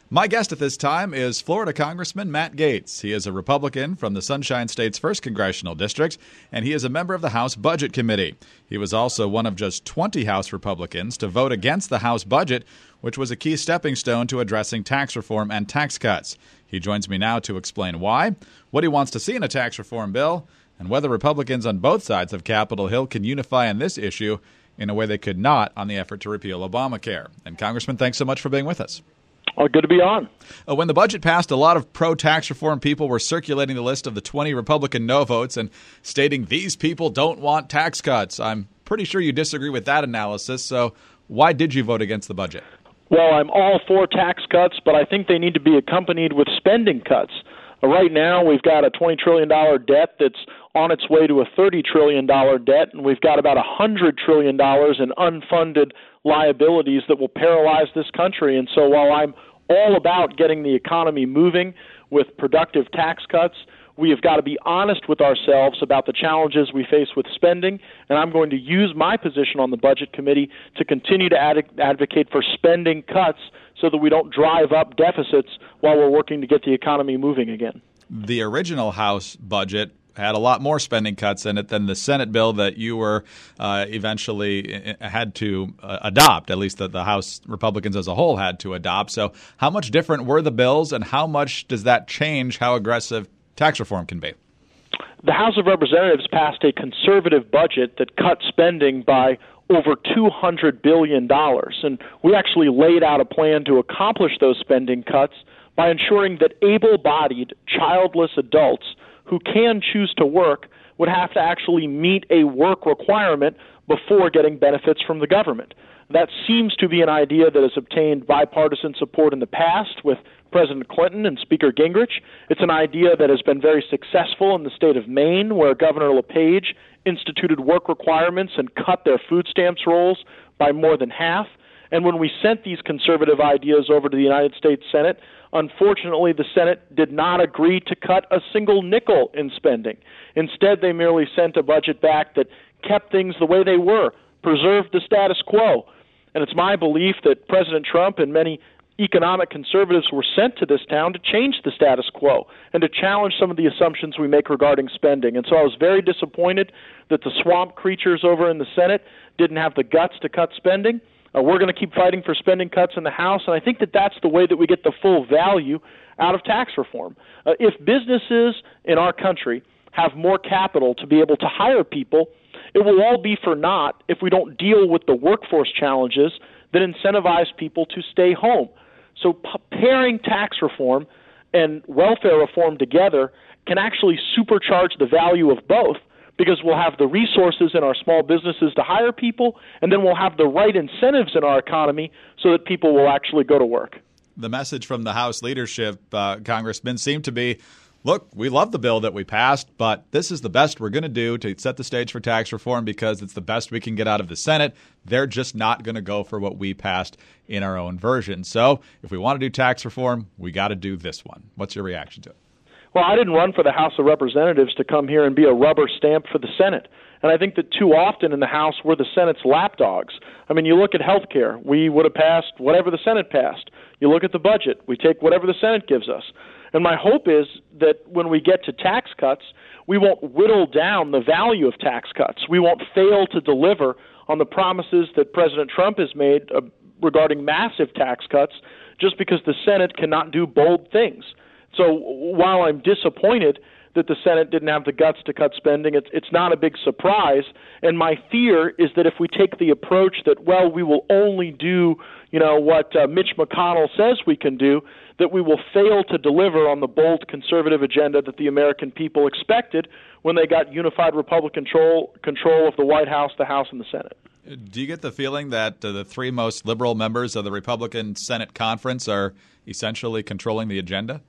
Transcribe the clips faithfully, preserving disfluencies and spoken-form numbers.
My guest at this time is Florida Congressman Matt Gaetz. He is a Republican from the Sunshine State's first Congressional District, and he is a member of the House Budget Committee. He was also one of just twenty House Republicans to vote against the House budget, which was a key stepping stone to addressing tax reform and tax cuts. He joins me now to explain why, what he wants to see in a tax reform bill, and whether Republicans on both sides of Capitol Hill can unify on this issue in a way they could not on the effort to repeal Obamacare. And Congressman, thanks so much for being with us. Oh, good to be on. Uh, when the budget passed, a lot of pro-tax reform people were circulating the list of the twenty Republican no votes and stating these people don't want tax cuts. I'm pretty sure you disagree with that analysis, so why did you vote against the budget? Well, I'm all for tax cuts, but I think they need to be accompanied with spending cuts. Uh, right now, we've got a twenty trillion dollars debt that's on its way to a thirty trillion dollars debt, and we've got about one hundred trillion dollars in unfunded liabilities that will paralyze this country. And so while I'm all about getting the economy moving with productive tax cuts, we have got to be honest with ourselves about the challenges we face with spending, and I'm going to use my position on the Budget Committee to continue to ad- advocate for spending cuts so that we don't drive up deficits while we're working to get the economy moving again. The original House budget had a lot more spending cuts in it than the Senate bill that you were uh, eventually had to uh, adopt, at least that the House Republicans as a whole had to adopt. So how much different were the bills, and how much does that change how aggressive tax reform can be? The House of Representatives passed a conservative budget that cut spending by over two hundred billion dollars, and we actually laid out a plan to accomplish those spending cuts by ensuring that able-bodied, childless adults who can choose to work would have to actually meet a work requirement before getting benefits from the government. That seems to be an idea that has obtained bipartisan support in the past with President Clinton and Speaker Gingrich. It's an idea that has been very successful in the state of Maine, where Governor LePage instituted work requirements and cut their food stamps rolls by more than half. And when we sent these conservative ideas over to the United States Senate, unfortunately, the Senate did not agree to cut a single nickel in spending. Instead, they merely sent a budget back that kept things the way they were, preserved the status quo. And it's my belief that President Trump and many economic conservatives were sent to this town to change the status quo and to challenge some of the assumptions we make regarding spending. And so I was very disappointed that the swamp creatures over in the Senate didn't have the guts to cut spending. Uh, we're going to keep fighting for spending cuts in the House, and I think that that's the way that we get the full value out of tax reform. Uh, if businesses in our country have more capital to be able to hire people, it will all be for naught if we don't deal with the workforce challenges that incentivize people to stay home. So p- pairing tax reform and welfare reform together can actually supercharge the value of both, because we'll have the resources in our small businesses to hire people, and then we'll have the right incentives in our economy so that people will actually go to work. The message from the House leadership, uh, Congressman, seemed to be, look, we love the bill that we passed, but this is the best we're going to do to set the stage for tax reform because it's the best we can get out of the Senate. They're just not going to go for what we passed in our own version. So if we want to do tax reform, we got to do this one. What's your reaction to it? Well, I didn't run for the House of Representatives to come here and be a rubber stamp for the Senate. And I think that too often in the House we're the Senate's lapdogs. I mean, you look at health care. We would have passed whatever the Senate passed. You look at the budget. We take whatever the Senate gives us. And my hope is that when we get to tax cuts, we won't whittle down the value of tax cuts. We won't fail to deliver on the promises that President Trump has made uh, regarding massive tax cuts just because the Senate cannot do bold things. So while I'm disappointed that the Senate didn't have the guts to cut spending, it's, it's not a big surprise. And my fear is that if we take the approach that, well, we will only do, you know, what uh, Mitch McConnell says we can do, that we will fail to deliver on the bold conservative agenda that the American people expected when they got unified Republican control, control of the White House, the House, and the Senate. Do you get the feeling that uh, the three most liberal members of the Republican Senate conference are essentially controlling the agenda?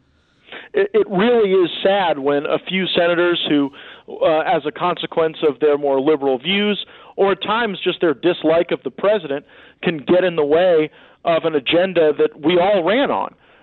It really is sad when a few senators who, uh, as a consequence of their more liberal views, or at times just their dislike of the president, can get in the way of an agenda that we all ran on.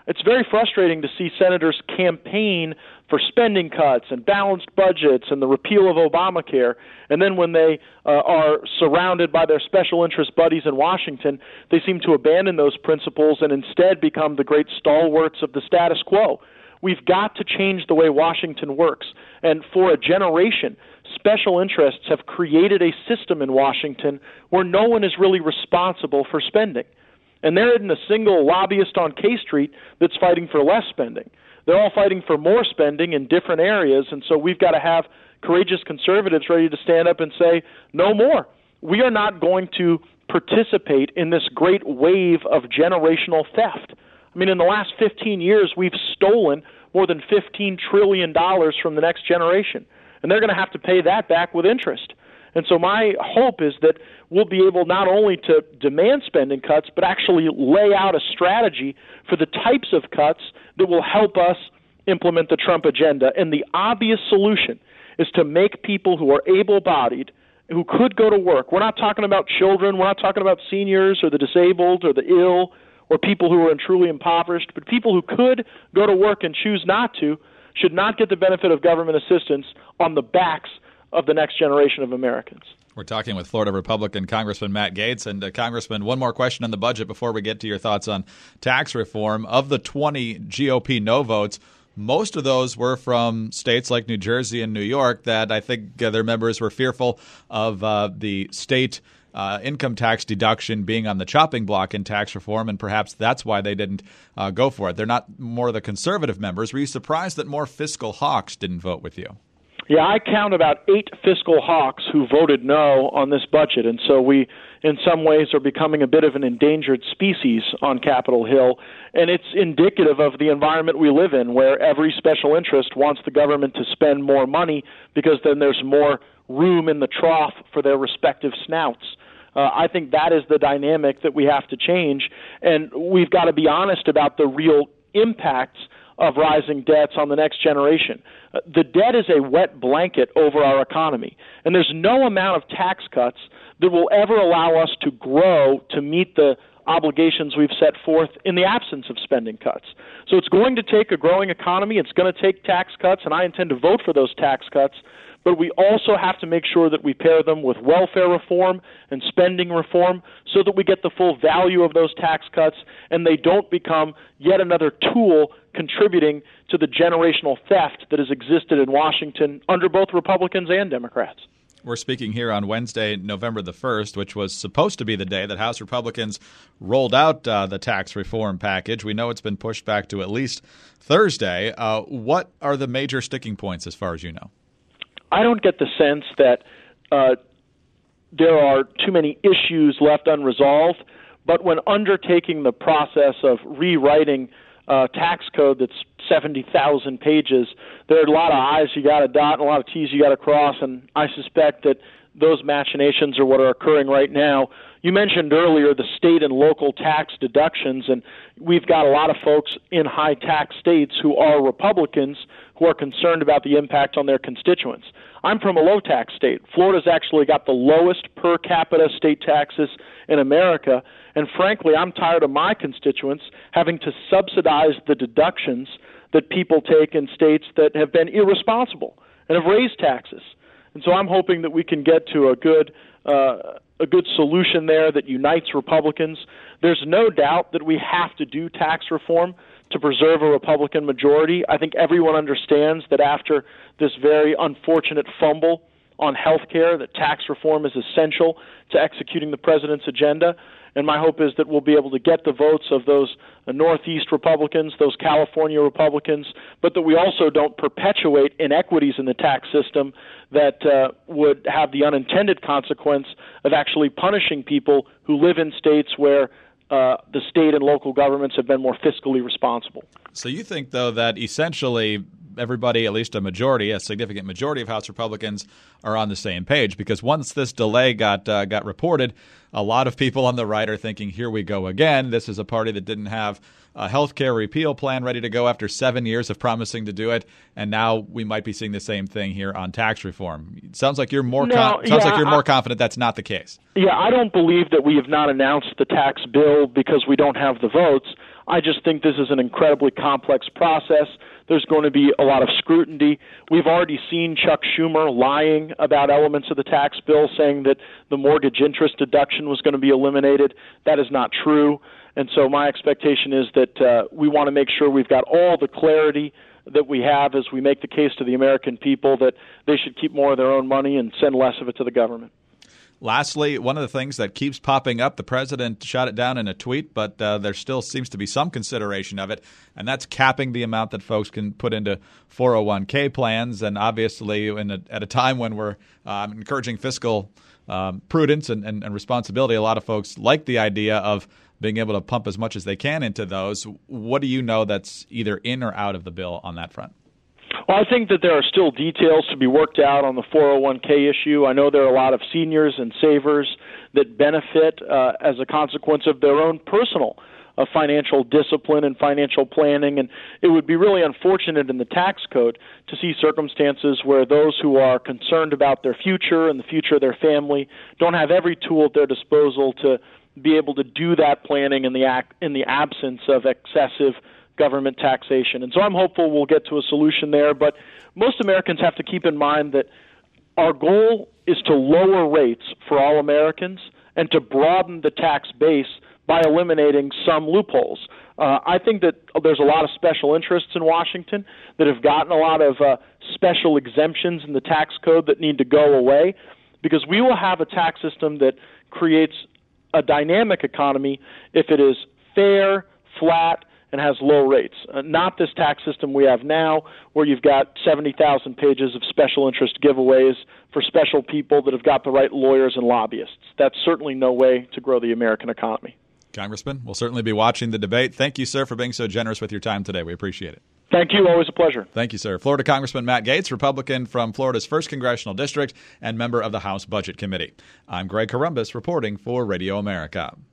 it's very frustrating to see senators campaign for spending cuts and balanced budgets and the repeal of Obamacare, and then when they uh, are surrounded by their special interest buddies in Washington, they seem to abandon those principles and instead become the great stalwarts of the status quo. We've got to change the way Washington works, and for a generation, special interests have created a system in Washington where no one is really responsible for spending. And there isn't a single lobbyist on K Street that's fighting for less spending. They're all fighting for more spending in different areas, and so we've got to have courageous conservatives ready to stand up and say, no more. We are not going to participate in this great wave of generational theft. I mean, in the last fifteen years, we've stolen more than fifteen trillion dollars from the next generation, and they're going to have to pay that back with interest. And so my hope is that we'll be able not only to demand spending cuts, but actually lay out a strategy for the types of cuts that will help us implement the Trump agenda. And the obvious solution is to make people who are able-bodied, who could go to work. We're not talking about children. We're not talking about seniors or the disabled or the ill or people who are truly impoverished, but people who could go to work and choose not to should not get the benefit of government assistance on the backs of the next generation of Americans. We're talking with Florida Republican Congressman Matt Gaetz. And uh, Congressman, one more question on the budget before we get to your thoughts on tax reform. Of the twenty G O P no votes, most of those were from states like New Jersey and New York that I think uh, their members were fearful of uh, the state uh, income tax deduction being on the chopping block in tax reform, and perhaps that's why they didn't uh, go for it. They're not more the conservative members. Were you surprised that more fiscal hawks didn't vote with you? Yeah, I count about eight fiscal hawks who voted no on this budget, and so we, in some ways, are becoming a bit of an endangered species on Capitol Hill, and it's indicative of the environment we live in, where every special interest wants the government to spend more money because then there's more room in the trough for their respective snouts. Uh, I think that is the dynamic that we have to change, and we've got to be honest about the real impacts of rising debts on the next generation. Uh, the debt is a wet blanket over our economy, and there's no amount of tax cuts that will ever allow us to grow to meet the obligations we've set forth in the absence of spending cuts. So it's going to take a growing economy, it's going to take tax cuts, and I intend to vote for those tax cuts, but we also have to make sure that we pair them with welfare reform and spending reform so that we get the full value of those tax cuts and they don't become yet another tool contributing to the generational theft that has existed in Washington under both Republicans and Democrats. We're speaking here on Wednesday, November the first, which was supposed to be the day that House Republicans rolled out uh, the tax reform package. We know it's been pushed back to at least Thursday. Uh, what are the major sticking points as far as you know? I don't get the sense that uh, there are too many issues left unresolved, but when undertaking the process of rewriting a tax code that's seventy thousand pages, there are a lot of I's you got to dot and a lot of T's you got to cross, and I suspect that those machinations are what are occurring right now. You mentioned earlier the state and local tax deductions, and we've got a lot of folks in high-tax states who are Republicans who are concerned about the impact on their constituents. I'm from a low-tax state. Florida's actually got the lowest per capita state taxes in America, and frankly, I'm tired of my constituents having to subsidize the deductions that people take in states that have been irresponsible and have raised taxes. And so I'm hoping that we can get to a good uh, a good solution there that unites Republicans. There's no doubt that we have to do tax reform to preserve a Republican majority. I think everyone understands that after this very unfortunate fumble on health care, that tax reform is essential to executing the president's agenda. And my hope is that we'll be able to get the votes of those uh, Northeast Republicans, those California Republicans, but that we also don't perpetuate inequities in the tax system that uh, would have the unintended consequence of actually punishing people who live in states where uh, the state and local governments have been more fiscally responsible. So you think, though, that essentially everybody, at least a majority, a significant majority of House Republicans are on the same page, because once this delay got uh, got reported, a lot of people on the right are thinking, here we go again. This is a party that didn't have a health care repeal plan ready to go after seven years of promising to do it, and now we might be seeing the same thing here on tax reform. It sounds like you're more no, con- sounds yeah, like you're I, more confident that's not the case. Yeah, I don't believe that we have not announced the tax bill because we don't have the votes. I just think this is an incredibly complex process. There's going to be a lot of scrutiny. We've already seen Chuck Schumer lying about elements of the tax bill, saying that the mortgage interest deduction was going to be eliminated. That is not true. And so my expectation is that uh, we want to make sure we've got all the clarity that we have as we make the case to the American people that they should keep more of their own money and send less of it to the government. Lastly, one of the things that keeps popping up, the president shot it down in a tweet, but uh, there still seems to be some consideration of it, and that's capping the amount that folks can put into four oh one k plans. And obviously, in a, at a time when we're uh, encouraging fiscal um, prudence and, and, and responsibility, a lot of folks like the idea of being able to pump as much as they can into those. What do you know that's either in or out of the bill on that front? Well, I think that there are still details to be worked out on the four oh one k issue. I know there are a lot of seniors and savers that benefit uh, as a consequence of their own personal uh, financial discipline and financial planning, and it would be really unfortunate in the tax code to see circumstances where those who are concerned about their future and the future of their family don't have every tool at their disposal to be able to do that planning in the act, in the absence of excessive government taxation. And so I'm hopeful we'll get to a solution there, but most Americans have to keep in mind that our goal is to lower rates for all Americans and to broaden the tax base by eliminating some loopholes. Uh, I think that there's a lot of special interests in Washington that have gotten a lot of uh, special exemptions in the tax code that need to go away, because we will have a tax system that creates a dynamic economy if it is fair, flat, and has low rates. Uh, not this tax system we have now, where you've got seventy thousand pages of special interest giveaways for special people that have got the right lawyers and lobbyists. That's certainly no way to grow the American economy. Congressman, we'll certainly be watching the debate. Thank you, sir, for being so generous with your time today. We appreciate it. Thank you. Always a pleasure. Thank you, sir. Florida Congressman Matt Gaetz, Republican from Florida's first Congressional District and member of the House Budget Committee. I'm Greg Corombos reporting for Radio America.